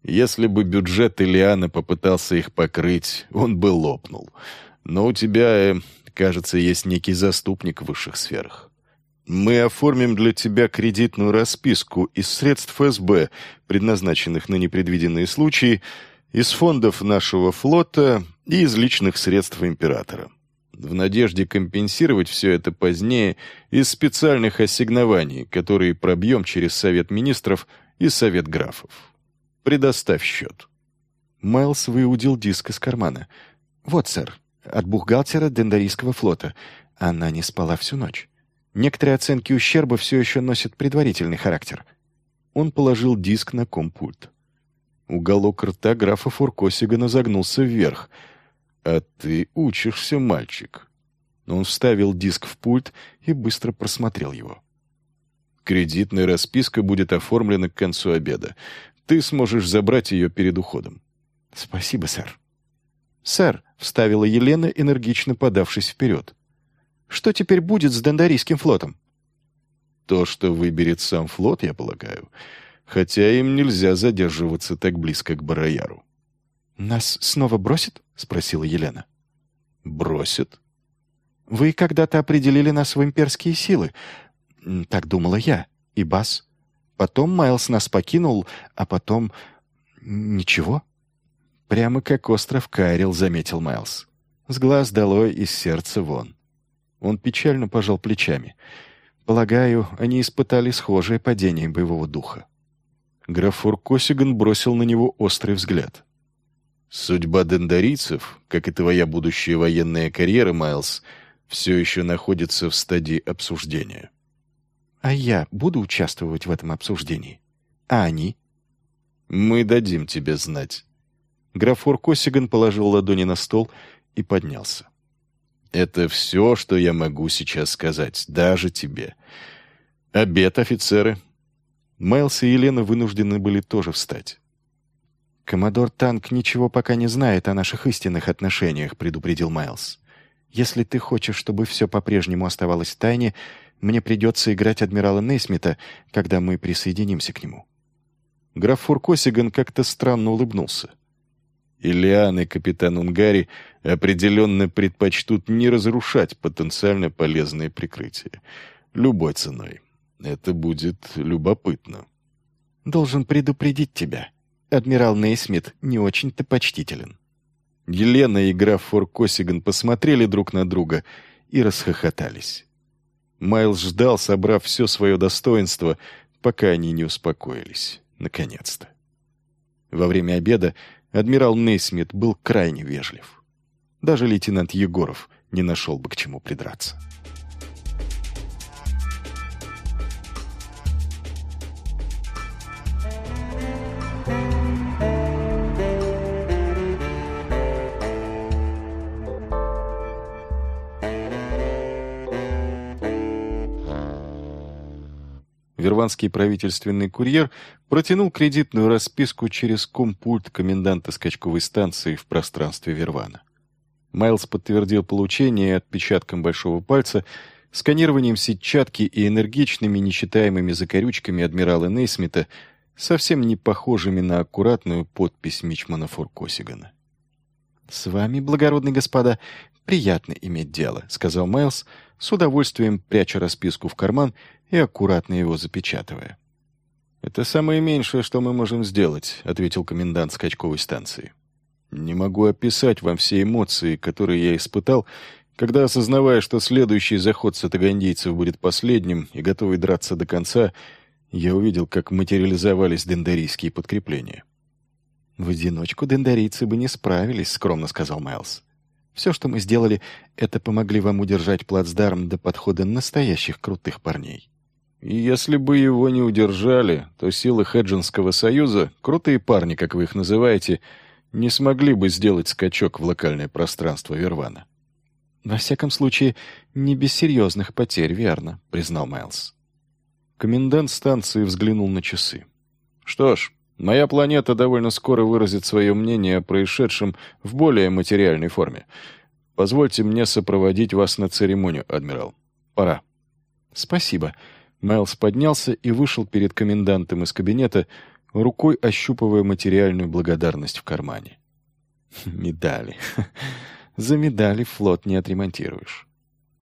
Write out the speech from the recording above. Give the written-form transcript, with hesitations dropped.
Если бы бюджет Иллиана попытался их покрыть, он бы лопнул. Но у тебя, кажется, есть некий заступник в высших сферах. Мы оформим для тебя кредитную расписку из средств ФСБ, предназначенных на непредвиденные случаи, из фондов нашего флота и из личных средств императора. В надежде компенсировать все это позднее из специальных ассигнований, которые пробьем через Совет Министров и Совет Графов. Предоставь счет». Майлз выудил диск из кармана. «Вот, сэр, от бухгалтера Дендарийского флота. Она не спала всю ночь. Некоторые оценки ущерба все еще носят предварительный характер». Он положил диск на компульт. Уголок рта графа Фуркосигана загнулся вверх. «А ты учишься, мальчик». Он вставил диск в пульт и быстро просмотрел его. «Кредитная расписка будет оформлена к концу обеда. Ты сможешь забрать ее перед уходом». «Спасибо, сэр». «Сэр», — вставила Елена, энергично подавшись вперед. «Что теперь будет с Дендарийским флотом?» «То, что выберет сам флот, я полагаю. Хотя им нельзя задерживаться так близко к Барояру». «Нас снова бросят?» — спросила Елена. «Бросят?» «Вы когда-то определили нас в имперские силы. Так думала я. И Бас. Потом Майлз нас покинул, а потом... ничего». «Прямо как остров Кайрил», — заметил Майлз. «С глаз долой, из сердца вон». Он печально пожал плечами. «Полагаю, они испытали схожее падение боевого духа». Граф Фуркосиган бросил на него острый взгляд. «Судьба дендарийцев, как и твоя будущая военная карьера, Майлз, все еще находится в стадии обсуждения». «А я буду участвовать в этом обсуждении? А они?» «Мы дадим тебе знать». Граф Фуркосиган положил ладони на стол и поднялся. «Это все, что я могу сейчас сказать, даже тебе. Обед, офицеры». Майлз и Елена вынуждены были тоже встать. «Коммодор Танк ничего пока не знает о наших истинных отношениях», — предупредил Майлз. «Если ты хочешь, чтобы все по-прежнему оставалось в тайне, мне придется играть адмирала Нейсмита, когда мы присоединимся к нему». Граф Фуркосиган как-то странно улыбнулся. Иллиан и капитан Унгари определенно предпочтут не разрушать потенциально полезное прикрытие. Любой ценой. Это будет любопытно. «Должен предупредить тебя. Адмирал Нейсмит не очень-то почтителен». Елена и граф Фуркосиган посмотрели друг на друга и расхохотались. Майлз ждал, собрав все свое достоинство, пока они не успокоились. Наконец-то. Во время обеда адмирал Нейсмит был крайне вежлив. Даже лейтенант Егоров не нашел бы к чему придраться. Верванский правительственный курьер протянул кредитную расписку через компульт коменданта скачковой станции в пространстве Вервана. Майлз подтвердил получение отпечатком большого пальца, сканированием сетчатки и энергичными нечитаемыми закорючками адмирала Нейсмита, совсем не похожими на аккуратную подпись мичмана Фуркосигана. «С вами, благородные господа, приятно иметь дело», — сказал Майлз, с удовольствием пряча расписку в карман и аккуратно его запечатывая. «Это самое меньшее, что мы можем сделать», — ответил комендант скачковой станции. «Не могу описать вам все эмоции, которые я испытал, когда, осознавая, что следующий заход сатагандийцев будет последним и готовый драться до конца, я увидел, как материализовались дендарийские подкрепления». «В одиночку дендарийцы бы не справились», — скромно сказал Майлз. «Все, что мы сделали, это помогли вам удержать плацдарм до подхода настоящих крутых парней». «И если бы его не удержали, то силы Хеджинского союза, крутые парни, как вы их называете, не смогли бы сделать скачок в локальное пространство Вервана». «Во всяком случае, не без серьезных потерь, верно», — признал Майлз. Комендант станции взглянул на часы. «Что ж, моя планета довольно скоро выразит свое мнение о происшедшем в более материальной форме. Позвольте мне сопроводить вас на церемонию, адмирал. Пора». «Спасибо». Майлз поднялся и вышел перед комендантом из кабинета, рукой ощупывая материальную благодарность в кармане. «Медали. За медали флот не отремонтируешь».